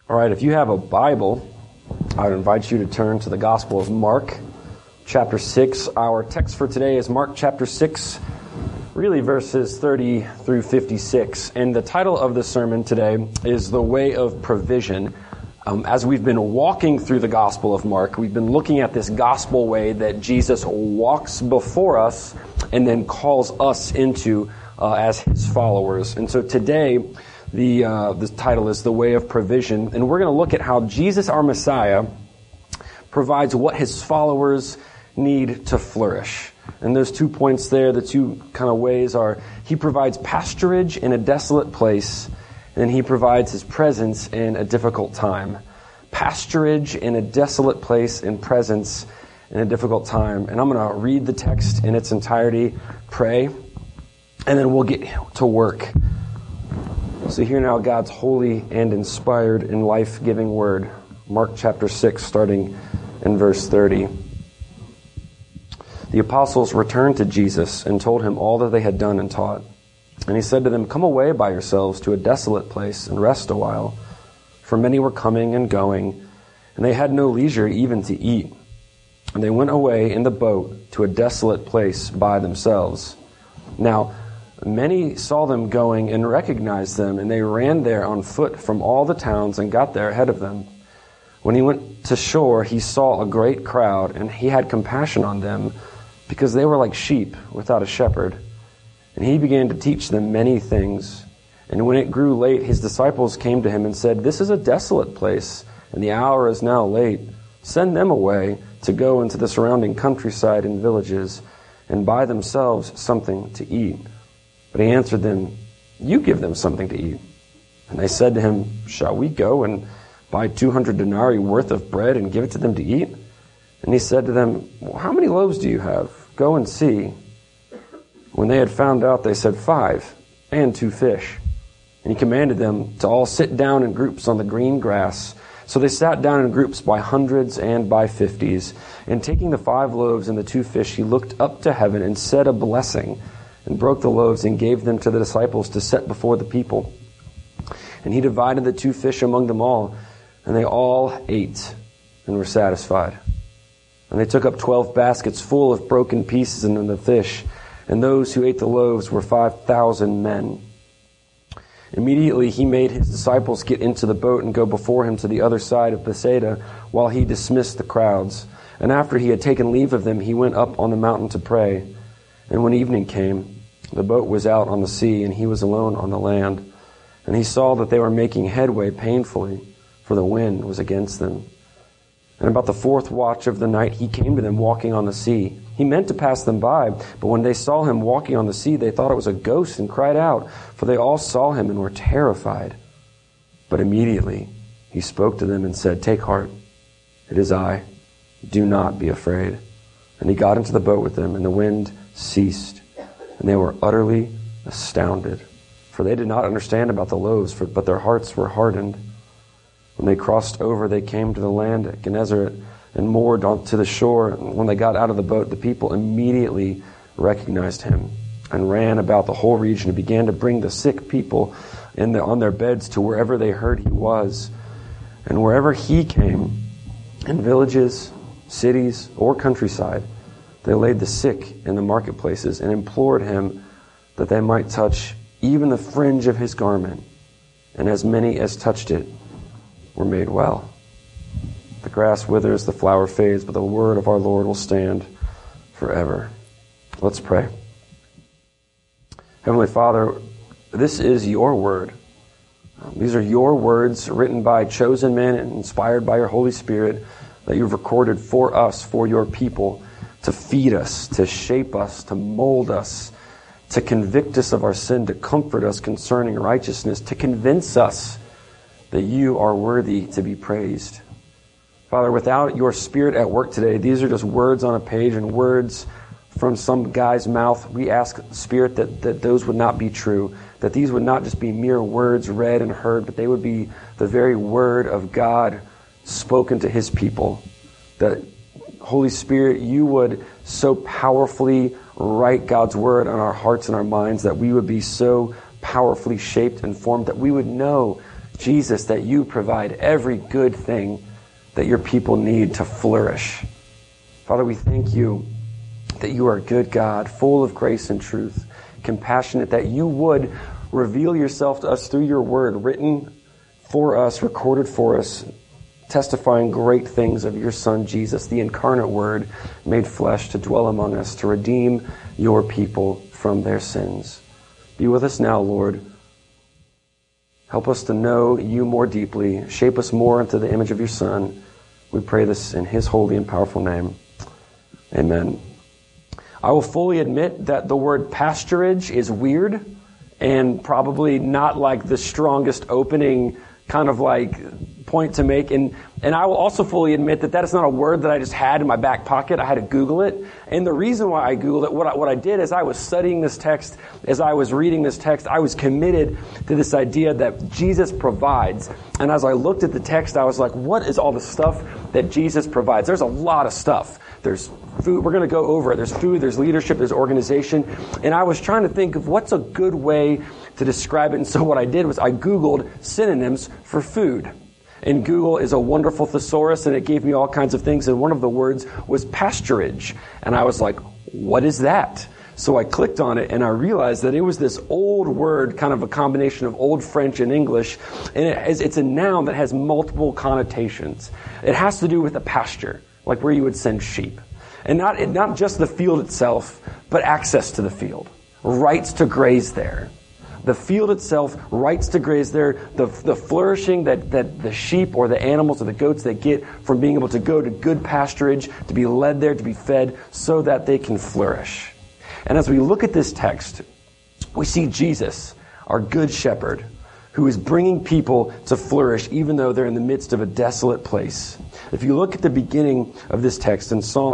All right, if you have a Bible, I would invite you to turn to the Gospel of Mark, chapter 6. Our text for today is Mark chapter 6, really verses 30 through 56. And the title of the sermon today is The Way of Provision. As we've been walking through the Gospel of Mark, we've been looking at this gospel way that Jesus walks before us and then calls us into as his followers. And so today, the title is The Way of Provision, and we're going to look at how Jesus, our Messiah, provides what his followers need to flourish. And those 2 points there, the two kind of ways are, he provides pasturage in a desolate place, and he provides his presence in a difficult time. Pasturage in a desolate place and presence in a difficult time. And I'm going to read the text in its entirety, pray, and then we'll get to work. So hear now God's holy and inspired and life-giving word. Mark chapter 6, starting in verse 30. The apostles returned to Jesus and told him all that they had done and taught. And he said to them, "Come away by yourselves to a desolate place and rest a while." For many were coming and going, and they had no leisure even to eat. And they went away in the boat to a desolate place by themselves. Now, many saw them going and recognized them, and they ran there on foot from all the towns and got there ahead of them. When he went to shore, he saw a great crowd, and he had compassion on them, because they were like sheep without a shepherd. And he began to teach them many things. And when it grew late, his disciples came to him and said, "This is a desolate place, and the hour is now late. Send them away to go into the surrounding countryside and villages, and buy themselves something to eat." But he answered them, "You give them something to eat." And they said to him, "Shall we go and buy 200 denarii worth of bread and give it to them to eat?" And he said to them, "Well, how many loaves do you have? Go and see." When they had found out, they said, 5, and 2 fish. And he commanded them to all sit down in groups on the green grass. So they sat down in groups by hundreds and by 50s. And taking the 5 loaves and the 2 fish, he looked up to heaven and said a blessing, and broke the loaves and gave them to the disciples to set before the people. And he divided the 2 fish among them all, and they all ate and were satisfied. And they took up 12 baskets full of broken pieces and the fish, and those who ate the loaves were 5,000 men. Immediately he made his disciples get into the boat and go before him to the other side of Bethsaida, while he dismissed the crowds. And after he had taken leave of them, he went up on the mountain to pray. And when evening came, the boat was out on the sea, and he was alone on the land. And he saw that they were making headway painfully, for the wind was against them. And about the 4th watch of the night, he came to them walking on the sea. He meant to pass them by, but when they saw him walking on the sea, they thought it was a ghost and cried out, for they all saw him and were terrified. But immediately he spoke to them and said, "Take heart, it is I. Do not be afraid." And he got into the boat with them, and the wind ceased. And they were utterly astounded, for they did not understand about the loaves, but their hearts were hardened. When they crossed over, they came to the land at Gennesaret and moored onto the shore. And when they got out of the boat, the people immediately recognized him and ran about the whole region and began to bring the sick people on their beds to wherever they heard he was. And wherever he came, in villages, cities, or countryside, they laid the sick in the marketplaces and implored him that they might touch even the fringe of his garment. And as many as touched it were made well. The grass withers, the flower fades, but the word of our Lord will stand forever. Let's pray. Heavenly Father, this is your word. These are your words written by chosen men and inspired by your Holy Spirit that you've recorded for us, for your people, to feed us, to shape us, to mold us, to convict us of our sin, to comfort us concerning righteousness, to convince us that you are worthy to be praised. Father, without your Spirit at work today, these are just words on a page and words from some guy's mouth. We ask, Spirit, that those would not be true, that these would not just be mere words read and heard, but they would be the very word of God spoken to his people. That, Holy Spirit, you would so powerfully write God's word on our hearts and our minds, that we would be so powerfully shaped and formed, that we would know Jesus, that you provide every good thing that your people need to flourish. Father, we thank you that you are a good God, full of grace and truth, compassionate, that you would reveal yourself to us through your word, written for us, recorded for us, testifying great things of your Son, Jesus, the incarnate Word, made flesh to dwell among us, to redeem your people from their sins. Be with us now, Lord. Help us to know you more deeply. Shape us more into the image of your Son. We pray this in his holy and powerful name. Amen. I will fully admit that the word pasturage is weird and probably not like the strongest opening kind of like point to make. And I will also fully admit that that is not a word that I just had in my back pocket. I had to Google it. And the reason why I Googled it, what I did is I was studying this text, as I was reading this text, I was committed to this idea that Jesus provides. And as I looked at the text, I was like, what is all the stuff that Jesus provides? There's a lot of stuff. There's food. We're going to go over it. There's food, there's leadership, there's organization. And I was trying to think of what's a good way to describe it. And so what I did was I Googled synonyms for food. And Google is a wonderful thesaurus, and it gave me all kinds of things. And one of the words was pasturage. And I was like, what is that? So I clicked on it, and I realized that it was this old word, kind of a combination of Old French and English. And it's a noun that has multiple connotations. It has to do with a pasture, like where you would send sheep. And not just the field itself, but access to the field. Rights to graze there. The field itself, rights to graze there, the flourishing that the sheep or the animals or the goats they get from being able to go to good pasturage, to be led there, to be fed, so that they can flourish. And as we look at this text, we see Jesus, our good shepherd, who is bringing people to flourish even though they're in the midst of a desolate place. If you look at the beginning of this text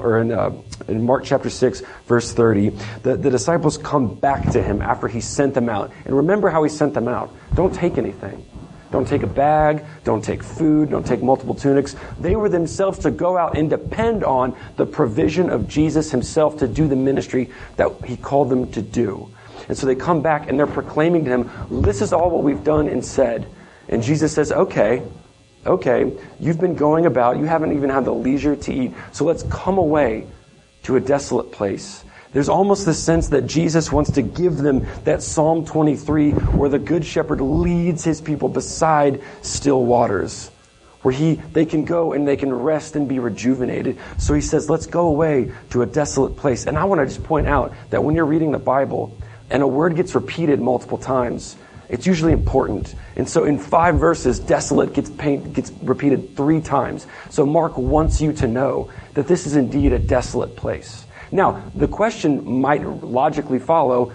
in Mark chapter 6, verse 30, the disciples come back to him after he sent them out. And remember how he sent them out. Don't take anything. Don't take a bag. Don't take food. Don't take multiple tunics. They were themselves to go out and depend on the provision of Jesus himself to do the ministry that he called them to do. And so they come back and they're proclaiming to him, this is all what we've done and said. And Jesus says, okay, you've been going about, you haven't even had the leisure to eat, so let's come away to a desolate place. There's almost this sense that Jesus wants to give them that Psalm 23 where the Good Shepherd leads his people beside still waters, where they can go and they can rest and be rejuvenated. So he says, let's go away to a desolate place. And I want to just point out that when you're reading the Bible and a word gets repeated multiple times, it's usually important. And so in 5 verses, desolate gets repeated 3 times. So Mark wants you to know that this is indeed a desolate place. Now, the question might logically follow,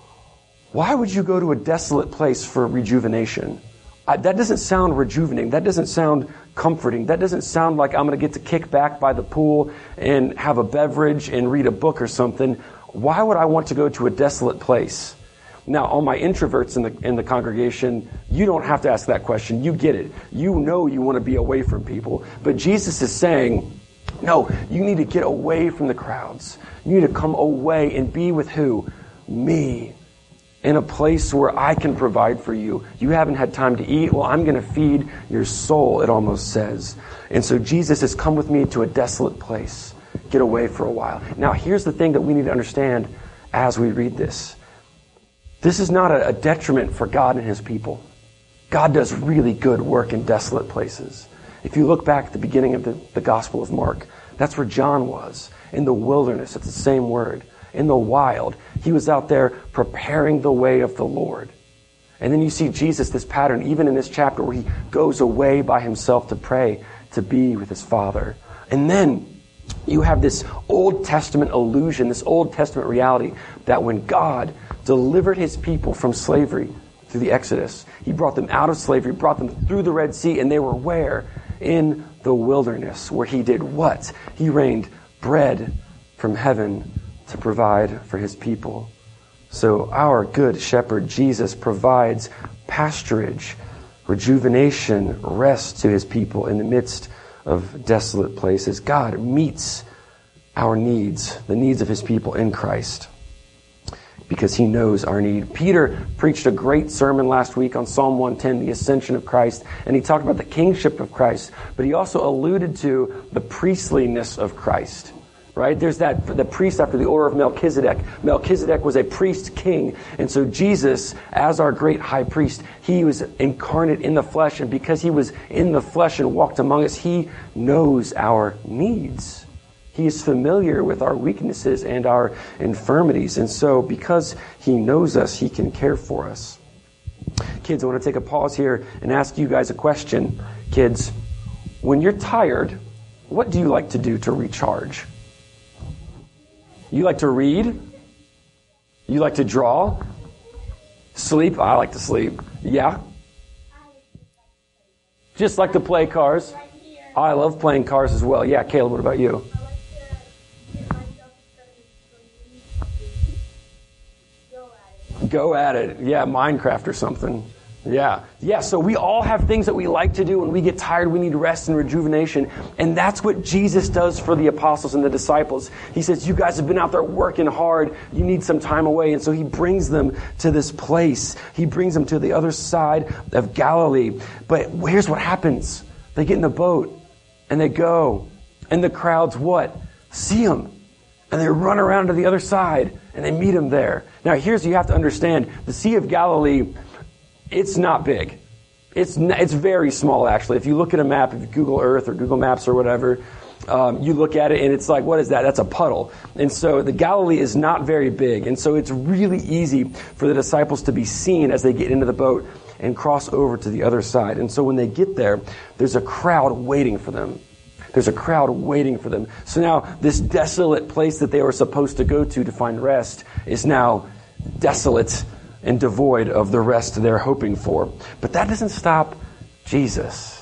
why would you go to a desolate place for rejuvenation? That doesn't sound rejuvenating. That doesn't sound comforting. That doesn't sound like I'm going to get to kick back by the pool and have a beverage and read a book or something. Why would I want to go to a desolate place? Now, all my introverts in the congregation, you don't have to ask that question. You get it. You know you want to be away from people. But Jesus is saying, no, you need to get away from the crowds. You need to come away and be with who? Me. In a place where I can provide for you. You haven't had time to eat. Well, I'm going to feed your soul, it almost says. And so Jesus has come with me to a desolate place. Get away for a while. Now, here's the thing that we need to understand as we read this. This is not a detriment for God and his people. God does really good work in desolate places. If you look back at the beginning of the Gospel of Mark, that's where John was. In the wilderness, it's the same word. In the wild. He was out there preparing the way of the Lord. And then you see Jesus, this pattern, even in this chapter where he goes away by himself to pray, to be with his Father. And then you have this Old Testament illusion, this Old Testament reality that when God delivered his people from slavery through the Exodus, he brought them out of slavery, brought them through the Red Sea, and they were where? In the wilderness, where he did what? He rained bread from heaven to provide for his people. So our good shepherd, Jesus, provides pasturage, rejuvenation, rest to his people in the midst of desolate places. God meets our needs, the needs of his people in Christ. because he knows our need. Peter preached a great sermon last week on Psalm 110, the ascension of Christ, and he talked about the kingship of Christ, but he also alluded to the priestliness of Christ. Right? There's the priest after the order of Melchizedek. Melchizedek was a priest king. And so Jesus, as our great high priest, he was incarnate in the flesh. And because he was in the flesh and walked among us, he knows our needs. He is familiar with our weaknesses and our infirmities. And so because he knows us, he can care for us. Kids, I want to take a pause here and ask you guys a question. Kids, when you're tired, what do you like to do to recharge? You like to read? You like to draw? Sleep? I like to sleep. Yeah? Just like to play cars? I love playing cars as well. Yeah, Caleb, what about you? Go at it. Yeah, Minecraft or something. Yeah, so we all have things that we like to do. When we get tired, we need rest and rejuvenation. And that's what Jesus does for the apostles and the disciples. He says, you guys have been out there working hard. You need some time away. And so he brings them to this place. He brings them to the other side of Galilee. But here's what happens. They get in the boat and they go. And the crowds what? See him. And they run around to the other side and they meet him there. Now you have to understand, the Sea of Galilee, it's not big. It's very small, actually. If you look at a map, if you Google Earth or Google Maps or whatever, you look at it and it's like, what is that? That's a puddle. And so the Galilee is not very big. And so it's really easy for the disciples to be seen as they get into the boat and cross over to the other side. And so when they get there, there's a crowd waiting for them. There's a crowd waiting for them. So now this desolate place that they were supposed to go to find rest is now desolate and devoid of the rest they're hoping for. But that doesn't stop Jesus.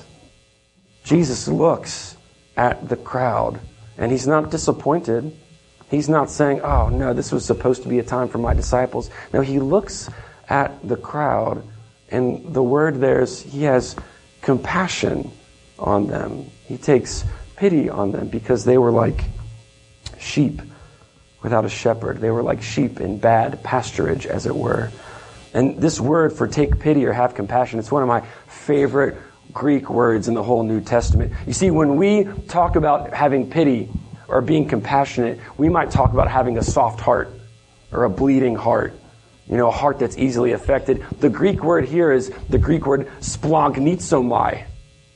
Jesus looks at the crowd, and he's not disappointed. He's not saying, oh, no, this was supposed to be a time for my disciples. No, he looks at the crowd, and the word there is he has compassion on them. He takes pity on them because they were like sheep without a shepherd. They were like sheep in bad pasturage, as it were. And this word for take pity or have compassion, it's one of my favorite Greek words in the whole New Testament. You see, when we talk about having pity or being compassionate, we might talk about having a soft heart or a bleeding heart. You know, a heart that's easily affected. The Greek word here is the Greek word splanchnizomai.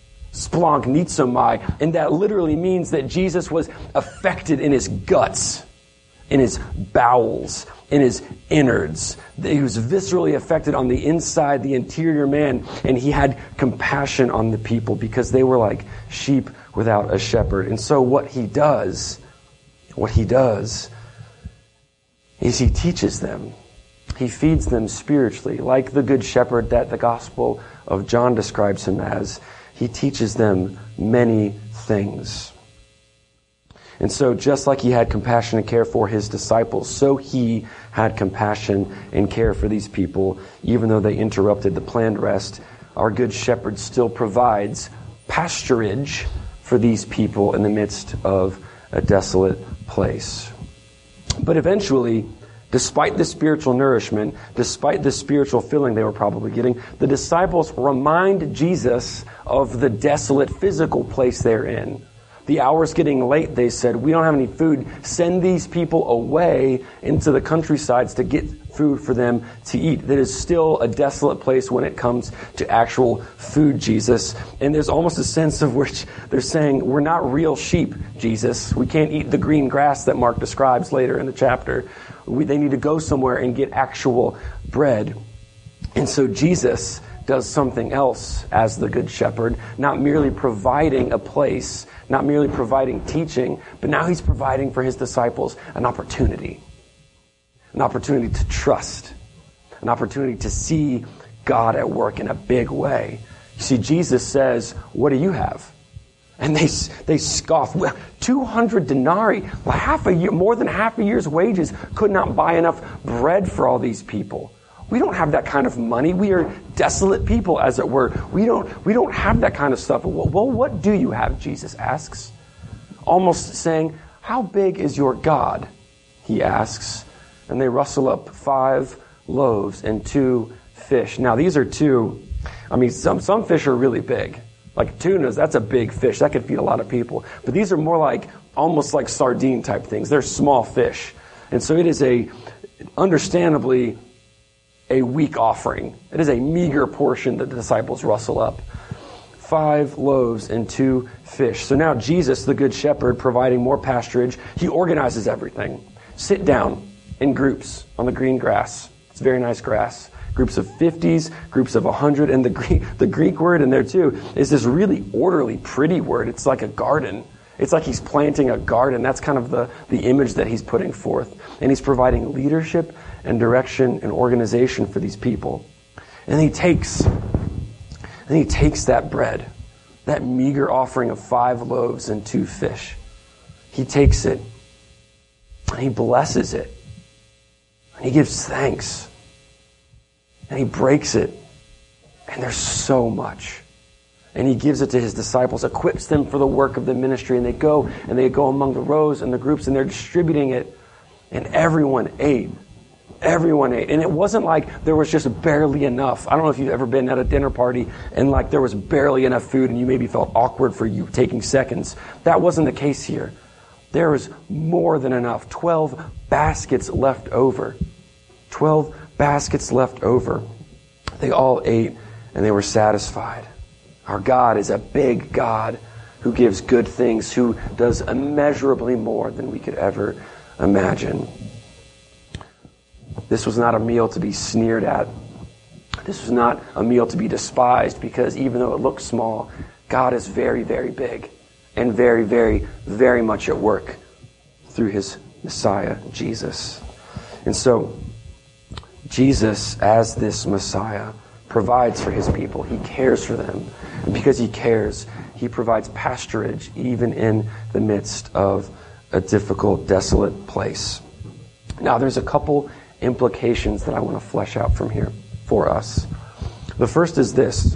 Splanchnizomai. And that literally means that Jesus was affected in his guts, in his bowels, in his innards. He was viscerally affected on the inside, the interior man, and he had compassion on the people because they were like sheep without a shepherd. And so what he does is he teaches them. He feeds them spiritually, like the good shepherd that the Gospel of John describes him as. He teaches them many things. And so just like he had compassion and care for his disciples, so he had compassion and care for these people. Even though they interrupted the planned rest, our good shepherd still provides pasturage for these people in the midst of a desolate place. But eventually, despite the spiritual nourishment, despite the spiritual filling they were probably getting, the disciples remind Jesus of the desolate physical place they're in. The hour's getting late, they said. We don't have any food. Send these people away into the countrysides to get food for them to eat. That is still a desolate place when it comes to actual food, Jesus. And there's almost a sense of which they're saying, we're not real sheep, Jesus. We can't eat the green grass that Mark describes later in the chapter. They need to go somewhere and get actual bread. And so Jesus does something else as the good shepherd, not merely providing a place, not merely providing teaching, but now he's providing for his disciples an opportunity to trust, an opportunity to see God at work in a big way. You see, Jesus says, what do you have? And they scoff. 200 denarii, half a year, more than half a year's wages, could not buy enough bread for all these people. We don't have that kind of money. We are desolate people, as it were. We don't have that kind of stuff. Well, what do you have? Jesus asks, almost saying, how big is your God? He asks. and they rustle up 5 loaves and 2 fish. Now, these are some fish are really big. Like tunas, that's a big fish. That could feed a lot of people. But these are more like, almost like sardine type things. They're small fish. And so it is understandably, a weak offering. It is a meager portion that the disciples rustle up. 5 loaves and 2 fish. So now Jesus, the Good Shepherd, providing more pasturage, he organizes everything. Sit down in groups on the green grass. It's very nice grass. Groups of 50s, groups of 100, and the Greek word in there too is this really orderly, pretty word. It's like a garden. It's like he's planting a garden. That's kind of the image that he's putting forth. And he's providing leadership and direction and organization for these people. And he takes that bread, that meager offering of 5 loaves and 2 fish. He takes it and he blesses it. And he gives thanks. And he breaks it. And there's so much. And he gives it to his disciples, equips them for the work of the ministry. And they go among the rows and the groups, and they're distributing it. And everyone ate. Everyone ate. And it wasn't like there was just barely enough. I don't know if you've ever been at a dinner party and like there was barely enough food and you maybe felt awkward for you taking seconds. That wasn't the case here. There was more than enough. 12 baskets left over. 12 baskets left over. They all ate and they were satisfied. Our God is a big God who gives good things, who does immeasurably more than we could ever imagine. This was not a meal to be sneered at. This was not a meal to be despised, because even though it looks small, God is very, very big and very, very, very much at work through his Messiah, Jesus. And so, Jesus, as this Messiah, provides for his people. He cares for them. And because he cares, he provides pasturage even in the midst of a difficult, desolate place. Now, there's a couple implications that I want to flesh out from here for us. The first is this.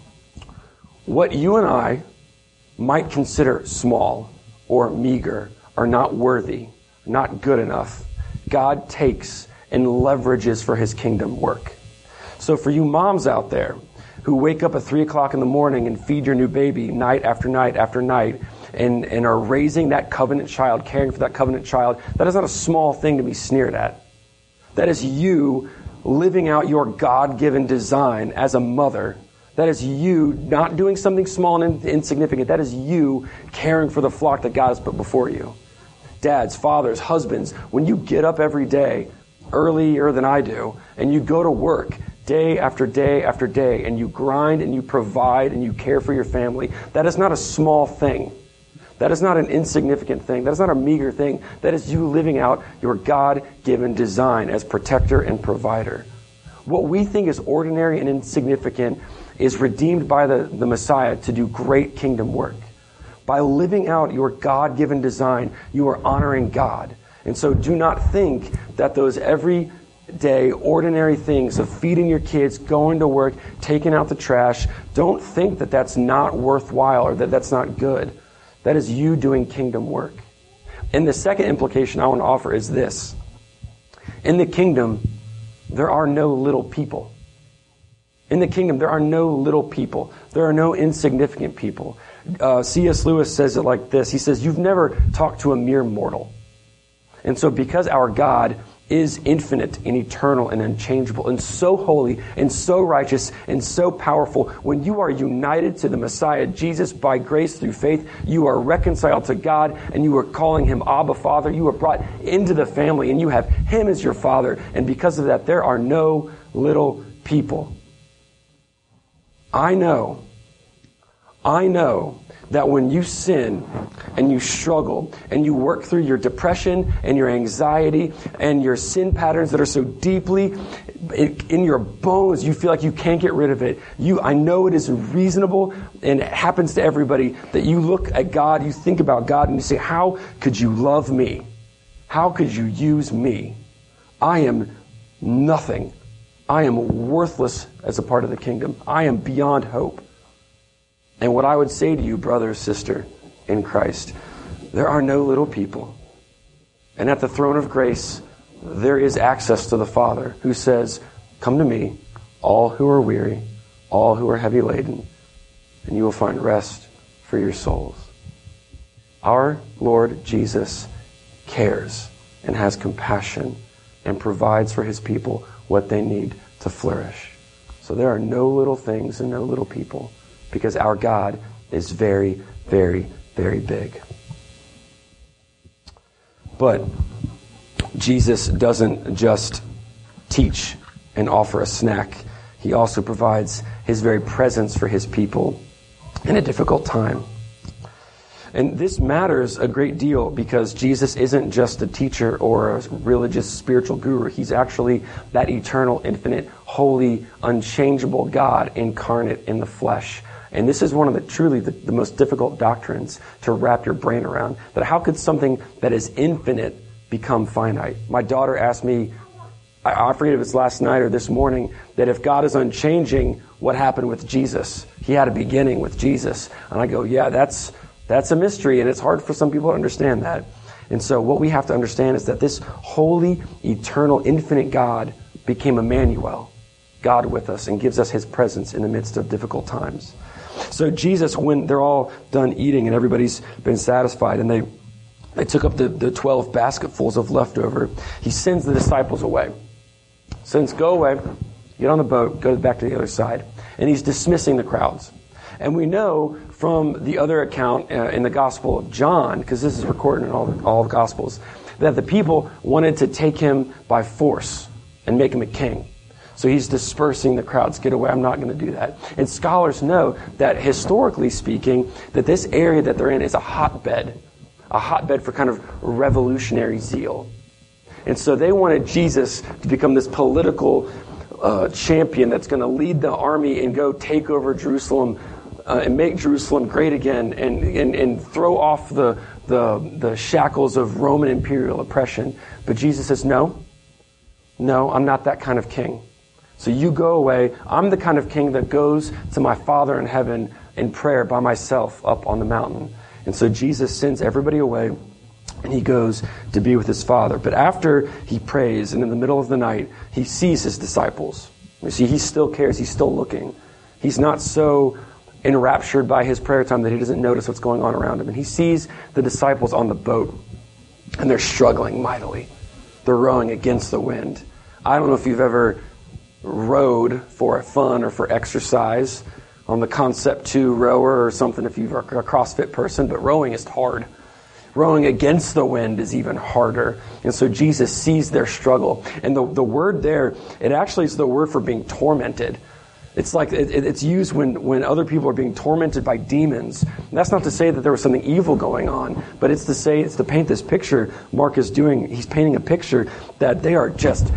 What you and I might consider small or meager or not worthy, not good enough, God takes and leverages for his kingdom work. So for you moms out there who wake up at 3 o'clock in the morning and feed your new baby night after night after night and are raising that covenant child, caring for that covenant child, that is not a small thing to be sneered at. That is you living out your God-given design as a mother. That is you not doing something small and insignificant. That is you caring for the flock that God has put before you. Dads, fathers, husbands, when you get up every day, earlier than I do, and you go to work day after day after day, and you grind and you provide and you care for your family, that is not a small thing. That is not an insignificant thing. That is not a meager thing. That is you living out your God-given design as protector and provider. What we think is ordinary and insignificant is redeemed by the Messiah to do great kingdom work. By living out your God-given design, you are honoring God. And so do not think that those everyday, ordinary things of feeding your kids, going to work, taking out the trash, don't think that that's not worthwhile or that that's not good. That is you doing kingdom work. And the second implication I want to offer is this. In the kingdom, there are no little people. In the kingdom, there are no little people. There are no insignificant people. C.S. Lewis says it like this. He says, you've never talked to a mere mortal. And so because our God is infinite and eternal and unchangeable and so holy and so righteous and so powerful, when you are united to the Messiah, Jesus, by grace through faith, you are reconciled to God and you are calling him Abba, Father. You are brought into the family and you have him as your Father. And because of that, there are no little people. I know that when you sin and you struggle and you work through your depression and your anxiety and your sin patterns that are so deeply in your bones, you feel like you can't get rid of it. I know it is reasonable, and it happens to everybody, that you look at God, you think about God, and you say, how could you love me? How could you use me? I am nothing. I am worthless as a part of the kingdom. I am beyond hope. And what I would say to you, brother, sister, in Christ, there are no little people. And at the throne of grace, there is access to the Father, who says, come to me, all who are weary, all who are heavy laden, and you will find rest for your souls. Our Lord Jesus cares and has compassion and provides for his people what they need to flourish. So there are no little things and no little people, because our God is very, very, very big. But Jesus doesn't just teach and offer a snack. He also provides his very presence for his people in a difficult time. And this matters a great deal because Jesus isn't just a teacher or a religious spiritual guru. He's actually that eternal, infinite, holy, unchangeable God incarnate in the flesh. And this is one of the most difficult doctrines to wrap your brain around. That how could something that is infinite become finite? My daughter asked me, I forget if it's last night or this morning, that if God is unchanging, what happened with Jesus? He had a beginning with Jesus. And I go, yeah, that's a mystery, and it's hard for some people to understand that. And so what we have to understand is that this holy, eternal, infinite God became Emmanuel, God with us, and gives us his presence in the midst of difficult times. So Jesus, when they're all done eating and everybody's been satisfied, and they took up the 12 basketfuls of leftover, he sends the disciples away. Says, go away, get on the boat, go back to the other side. And he's dismissing the crowds. And we know from the other account in the Gospel of John, because this is recorded in all the Gospels, that the people wanted to take him by force and make him a king. So he's dispersing the crowds. Get away, I'm not going to do that. And scholars know that historically speaking, that this area that they're in is a hotbed for kind of revolutionary zeal. And so they wanted Jesus to become this political champion that's going to lead the army and go take over Jerusalem and make Jerusalem great again and throw off the shackles of Roman imperial oppression. But Jesus says, no, I'm not that kind of king. So you go away. I'm the kind of king that goes to my Father in heaven in prayer by myself up on the mountain. And so Jesus sends everybody away, and he goes to be with his Father. But after he prays, and in the middle of the night, he sees his disciples. You see, he still cares. He's still looking. He's not so enraptured by his prayer time that he doesn't notice what's going on around him. And he sees the disciples on the boat, and they're struggling mightily. They're rowing against the wind. I don't know if you've ever rowed for fun or for exercise on the Concept 2 rower or something if you're a CrossFit person, but rowing is hard. Rowing against the wind is even harder. And so Jesus sees their struggle. And the word there, it actually is the word for being tormented. It's like it's used when other people are being tormented by demons. And that's not to say that there was something evil going on, but it's to paint this picture Mark is doing. He's painting a picture that they are just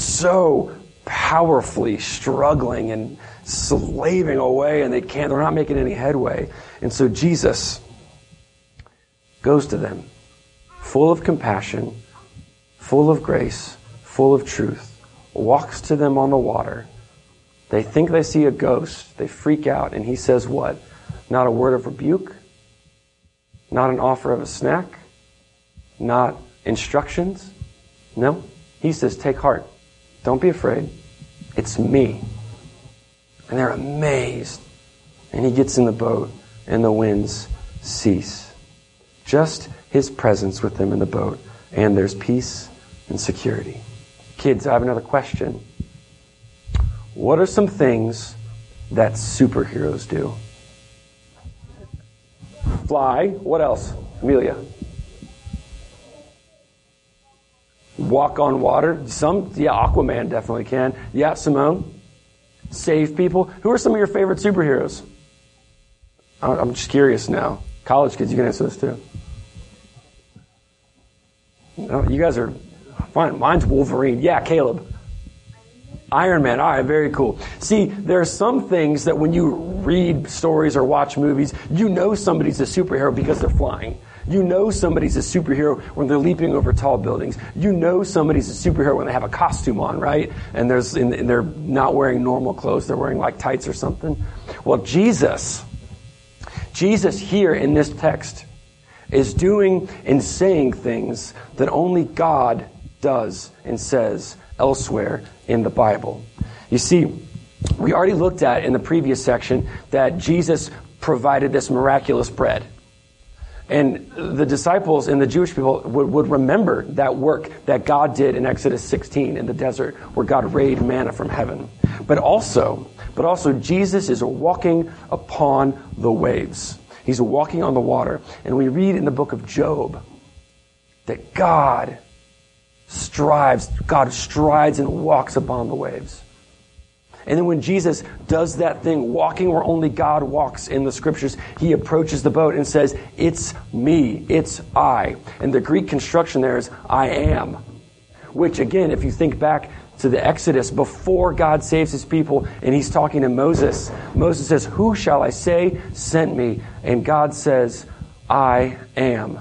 so powerfully struggling and slaving away, and they're not making any headway. And so Jesus goes to them, full of compassion, full of grace, full of truth, walks to them on the water. They think they see a ghost. They freak out, and he says what? Not a word of rebuke, not an offer of a snack, not instructions. No, he says, take heart. Don't be afraid. It's me. And they're amazed. And he gets in the boat, and the winds cease. Just his presence with them in the boat, and there's peace and security. Kids, I have another question. What are some things that superheroes do? Fly. What else? Amelia. Walk on water. Aquaman definitely can. Yeah, Simone. Save people. Who are some of your favorite superheroes? I'm just curious now. College kids, you can answer this too. No, you guys are fine. Mine's Wolverine. Yeah, Caleb. Iron Man. All right, very cool. See, there are some things that when you read stories or watch movies, you know somebody's a superhero because they're flying. You know somebody's a superhero when they're leaping over tall buildings. You know somebody's a superhero when they have a costume on, right? And they're not wearing normal clothes. They're wearing like tights or something. Well, Jesus here in this text is doing and saying things that only God does and says elsewhere in the Bible. You see, we already looked at in the previous section that Jesus provided this miraculous bread. And the disciples and the Jewish people would remember that work that God did in Exodus 16 in the desert, where God rained manna from heaven. But also Jesus is walking upon the waves. He's walking on the water. And we read in the book of Job that God strides and walks upon the waves. And then when Jesus does that thing, walking where only God walks in the scriptures, he approaches the boat and says, "It's me, it's I." And the Greek construction there is, "I am." Which again, if you think back to the Exodus, before God saves his people and he's talking to Moses, Moses says, "Who shall I say sent me?" And God says, "I am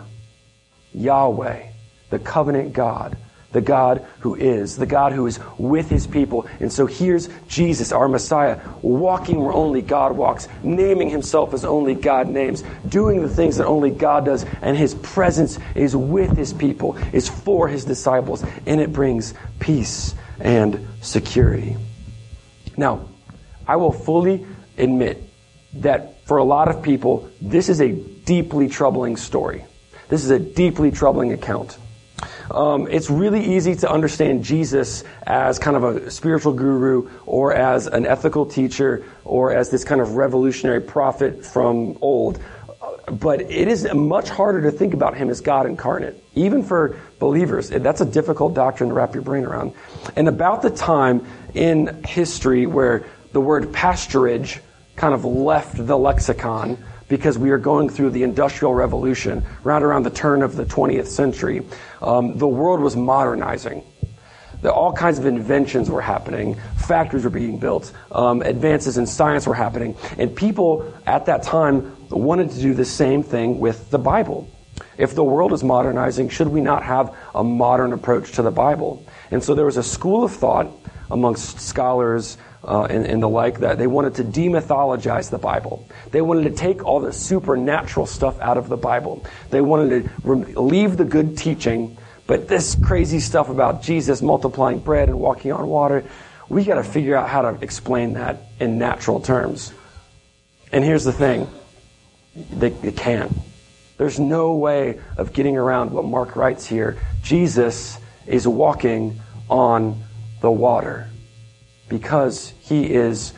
Yahweh, the covenant God. The God who is with his people." And so here's Jesus, our Messiah, walking where only God walks, naming himself as only God names, doing the things that only God does, and his presence is with his people, is for his disciples, and it brings peace and security. Now, I will fully admit that for a lot of people, this is a deeply troubling story. This is a deeply troubling account. It's really easy to understand Jesus as kind of a spiritual guru, or as an ethical teacher, or as this kind of revolutionary prophet from old. But it is much harder to think about him as God incarnate. Even for believers, that's a difficult doctrine to wrap your brain around. And about the time in history where the word pasturage kind of left the lexicon, because we are going through the Industrial Revolution, right around the turn of the 20th century, the world was modernizing. All kinds of inventions were happening. Factories were being built. Advances in science were happening. And people at that time wanted to do the same thing with the Bible. If the world is modernizing, should we not have a modern approach to the Bible? And so there was a school of thought amongst scholars and the like, that they wanted to demythologize the Bible. They wanted to take all the supernatural stuff out of the Bible. They wanted to leave the good teaching, but this crazy stuff about Jesus multiplying bread and walking on water, we got to figure out how to explain that in natural terms. And here's the thing. They can't. There's no way of getting around what Mark writes here. Jesus is walking on the water because he is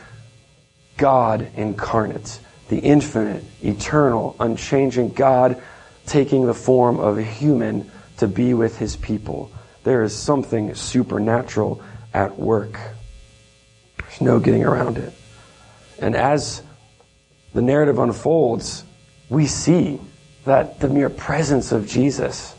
God incarnate, the infinite, eternal, unchanging God taking the form of a human to be with his people. There is something supernatural at work. There's no getting around it. And as the narrative unfolds, we see that the mere presence of Jesus,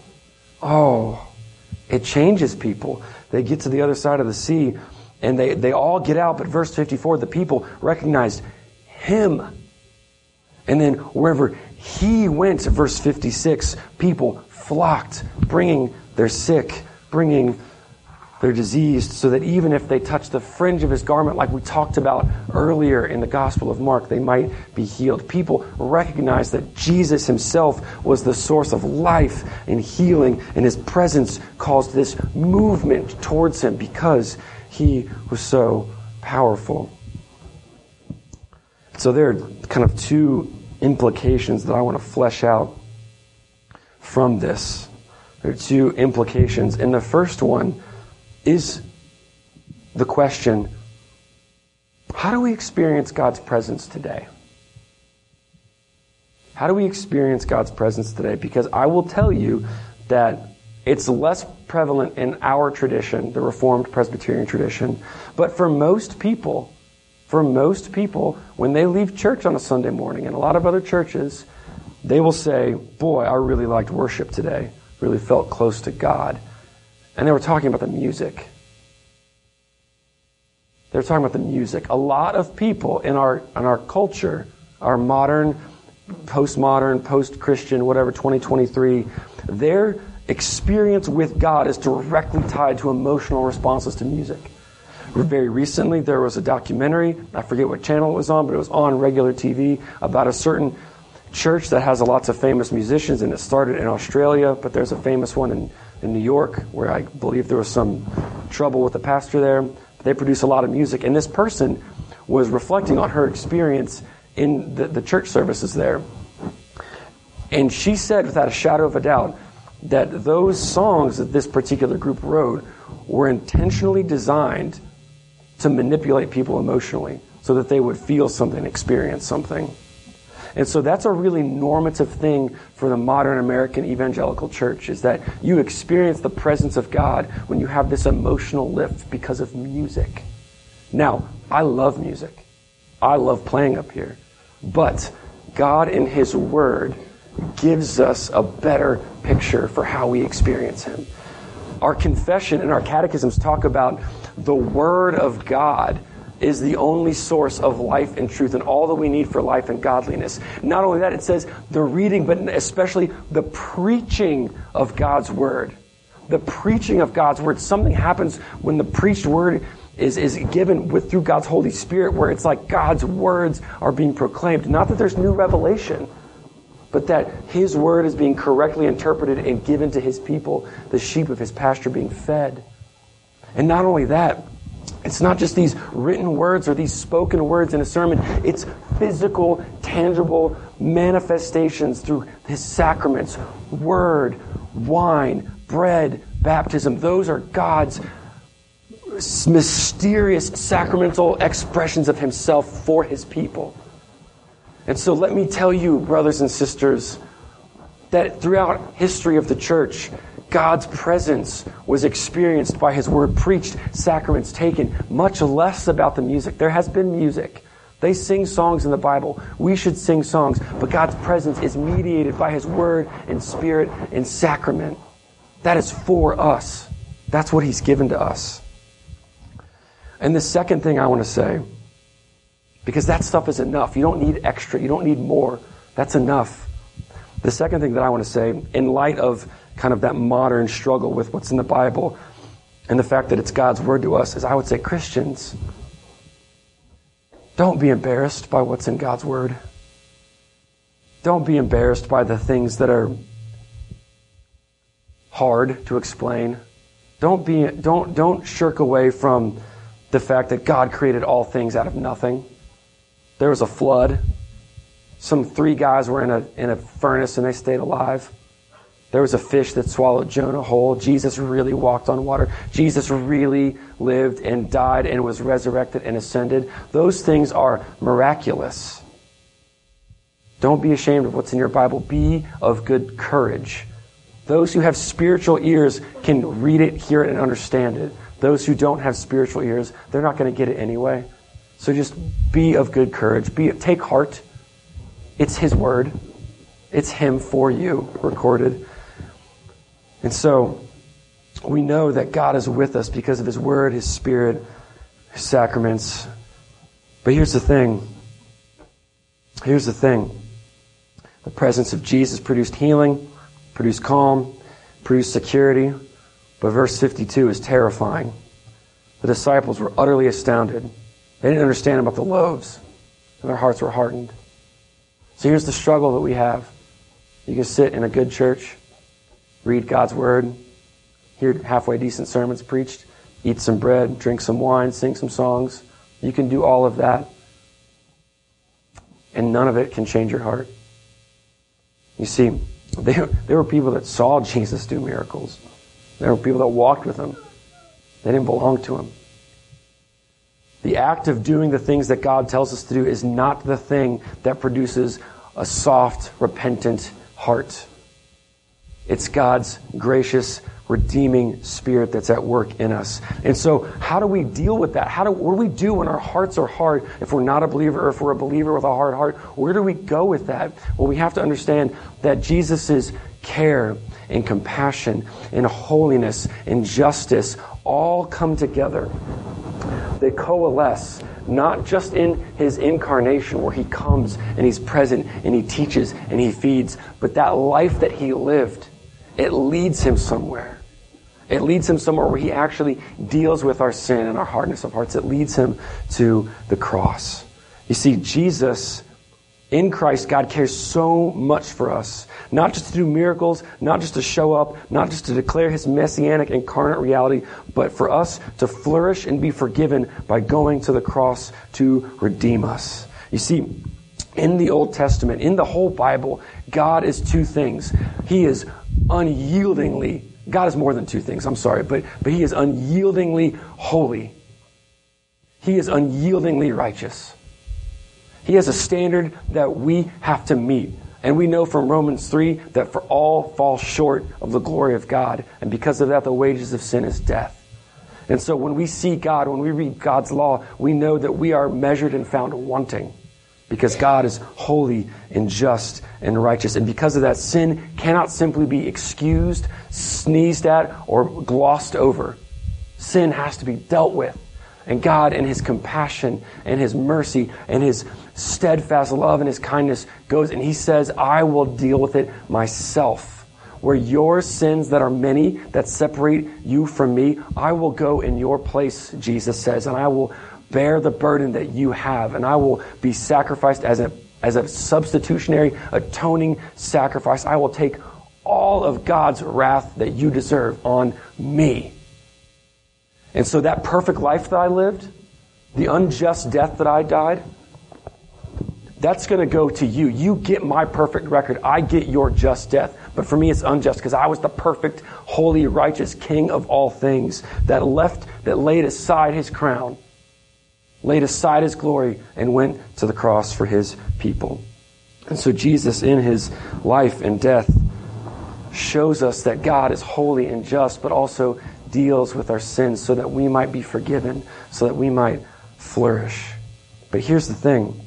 it changes people. They get to the other side of the sea, and they all get out, but verse 54, the people recognized him. And then wherever he went, verse 56, people flocked, bringing their sick, bringing their diseased, so that even if they touched the fringe of his garment, like we talked about earlier in the Gospel of Mark, they might be healed. People recognized that Jesus himself was the source of life and healing, and his presence caused this movement towards him because he was so powerful. So there are kind of two implications that I want to flesh out from this. There are two implications. And the first one is the question, how do we experience God's presence today? How do we experience God's presence today? Because I will tell you that it's less prevalent in our tradition, the Reformed Presbyterian tradition. But for most people, when they leave church on a Sunday morning, and a lot of other churches, they will say, boy, I really liked worship today. Really felt close to God. And they were talking about the music. They were talking about the music. A lot of people in our culture, our modern, postmodern, post-Christian, whatever, 2023, their experience with God is directly tied to emotional responses to music. Very recently, there was a documentary, I forget what channel it was on, but it was on regular TV, about a certain church that has lots of famous musicians, and it started in Australia, but there's a famous one in in New York, where I believe there was some trouble with the pastor there. They produce a lot of music. And this person was reflecting on her experience in the church services there. And she said, without a shadow of a doubt, that those songs that this particular group wrote were intentionally designed to manipulate people emotionally so that they would feel something, experience something. And so that's a really normative thing for the modern American evangelical church, is that you experience the presence of God when you have this emotional lift because of music. Now, I love music. I love playing up here. But God in His Word gives us a better picture for how we experience Him. Our confession and our catechisms talk about the Word of God is the only source of life and truth and all that we need for life and godliness. Not only that, it says the reading, but especially the preaching of God's Word. The preaching of God's Word. Something happens when the preached Word is given through God's Holy Spirit, where it's like God's words are being proclaimed. Not that there's new revelation, but that His Word is being correctly interpreted and given to His people, the sheep of His pasture being fed. And not only that, it's not just these written words or these spoken words in a sermon. It's physical, tangible manifestations through His sacraments, word, wine, bread, baptism. Those are God's mysterious sacramental expressions of Himself for His people. And so let me tell you, brothers and sisters, that throughout history of the church, God's presence was experienced by His Word preached, sacraments taken, much less about the music. There has been music. They sing songs in the Bible. We should sing songs. But God's presence is mediated by His Word and Spirit and sacrament. That is for us. That's what He's given to us. And the second thing I want to say, because that stuff is enough. You don't need extra. You don't need more. That's enough. The second thing that I want to say, in light of kind of that modern struggle with what's in the Bible and the fact that it's God's Word to us, is I would say, Christians, don't be embarrassed by what's in God's Word. Don't be embarrassed by the things that are hard to explain. Don't shirk away from the fact that God created all things out of nothing. There was a flood. Some 3 guys were in a furnace and they stayed alive. There was a fish that swallowed Jonah whole. Jesus really walked on water. Jesus really lived and died and was resurrected and ascended. Those things are miraculous. Don't be ashamed of what's in your Bible. Be of good courage. Those who have spiritual ears can read it, hear it, and understand it. Those who don't have spiritual ears, they're not going to get it anyway. So just be of good courage. Take heart. It's His Word. It's Him for you, recorded. And so we know that God is with us because of His Word, His Spirit, His sacraments. But here's the thing. The presence of Jesus produced healing, produced calm, produced security. But verse 52 is terrifying. The disciples were utterly astounded. They didn't understand about the loaves, and their hearts were hardened. So here's the struggle that we have. You can sit in a good church, read God's Word, hear halfway decent sermons preached, eat some bread, drink some wine, sing some songs. You can do all of that, and none of it can change your heart. You see, there were people that saw Jesus do miracles. There were people that walked with Him. They didn't belong to Him. The act of doing the things that God tells us to do is not the thing that produces a soft, repentant heart. It's God's gracious, redeeming Spirit that's at work in us. And so how do we deal with that? What do we do when our hearts are hard if we're not a believer, or if we're a believer with a hard heart? Where do we go with that? Well, we have to understand that Jesus' care and compassion and holiness and justice all come together. They coalesce, not just in His incarnation where He comes and He's present and He teaches and He feeds, but that life that He lived, it leads Him somewhere. It leads Him somewhere where He actually deals with our sin and our hardness of hearts. It leads Him to the cross. You see, Jesus In Christ, God cares so much for us. Not just to do miracles, not just to show up, not just to declare his messianic incarnate reality, but for us to flourish and be forgiven by going to the cross to redeem us. You see, in the Old Testament, in the whole Bible, God is two things. He is unyieldingly, God is more than two things, I'm sorry, but he is unyieldingly holy. He is unyieldingly righteous. He has a standard that we have to meet. And we know from Romans 3 that for all fall short of the glory of God. And because of that, the wages of sin is death. And so when we see God, when we read God's law, we know that we are measured and found wanting. Because God is holy and just and righteous. And because of that, sin cannot simply be excused, sneezed at, or glossed over. Sin has to be dealt with. And God, in his compassion and his mercy and his steadfast love and his kindness, goes and he says, I will deal with it myself. Where your sins that are many, that separate you from me, I will go in your place, Jesus says, and I will bear the burden that you have, and I will be sacrificed as a substitutionary, atoning sacrifice. I will take all of God's wrath that you deserve on me. And so that perfect life that I lived, the unjust death that I died, that's going to go to you. You get my perfect record. I get your just death. But for me, it's unjust because I was the perfect, holy, righteous King of all things that laid aside his crown, laid aside his glory, and went to the cross for his people. And so Jesus, in his life and death, shows us that God is holy and just, but also deals with our sins so that we might be forgiven, so that we might flourish. But here's the thing.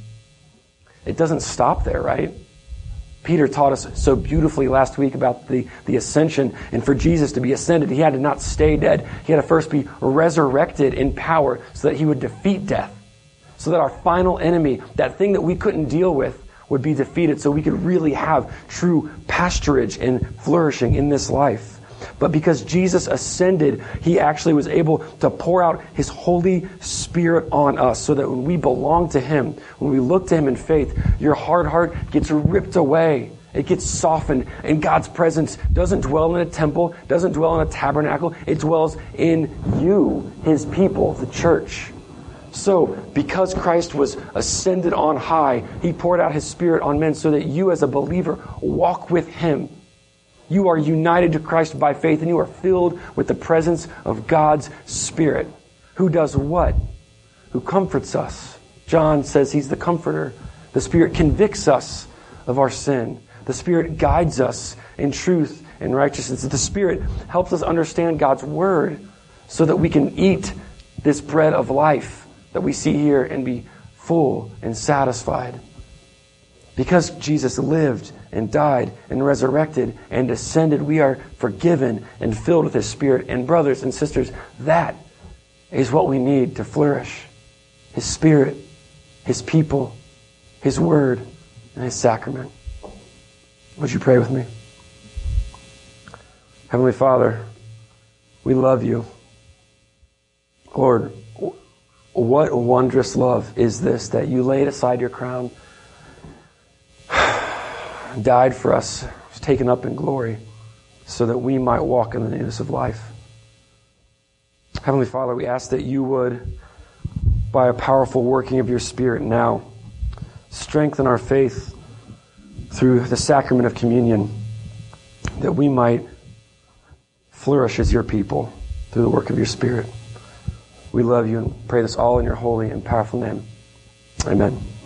It doesn't stop there, right? Peter taught us so beautifully last week about the ascension. And for Jesus to be ascended, he had to not stay dead. He had to first be resurrected in power so that he would defeat death. So that our final enemy, that thing that we couldn't deal with, would be defeated so we could really have true pasturage and flourishing in this life. But because Jesus ascended, he actually was able to pour out his Holy Spirit on us so that when we belong to him, when we look to him in faith, your hard heart gets ripped away. It gets softened, and God's presence doesn't dwell in a temple, doesn't dwell in a tabernacle. It dwells in you, his people, the church. So, because Christ was ascended on high, he poured out his Spirit on men so that you as a believer walk with him. You are united to Christ by faith, and you are filled with the presence of God's Spirit. Who does what? Who comforts us. John says he's the comforter. The Spirit convicts us of our sin. The Spirit guides us in truth and righteousness. The Spirit helps us understand God's Word so that we can eat this bread of life that we see here and be full and satisfied. Because Jesus lived and died and resurrected and ascended, we are forgiven and filled with his Spirit. And brothers and sisters, that is what we need to flourish. His Spirit, his people, his Word, and his sacrament. Would you pray with me? Heavenly Father, we love you. Lord, what wondrous love is this that you laid aside your crown, died for us, was taken up in glory, so that we might walk in the newness of life. Heavenly Father, we ask that you would, by a powerful working of your Spirit now, strengthen our faith through the sacrament of communion, that we might flourish as your people through the work of your Spirit. We love you and pray this all in your holy and powerful name. Amen.